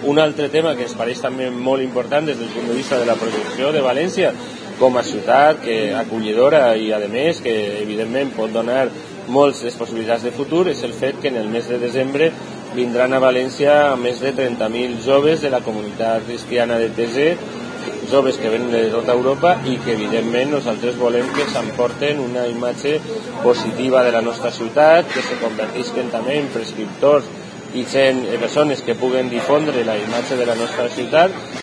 Un altre tema que ens pareix també molt important des del punt de vista de la projecció de València com a ciutat acollidora i, a més, que evidentment pot donar moltes possibilitats de futur, és el fet que en el mes de desembre vindran a València més de 30.000 joves de la comunitat cristiana de Tese, joves que venen de tota Europa i que evidentment nosaltres volem que s'emporten una imatge positiva de la nostra ciutat, que se convertisquen també en prescriptors i persones que puguen difondre la imatge de la nostra ciutat.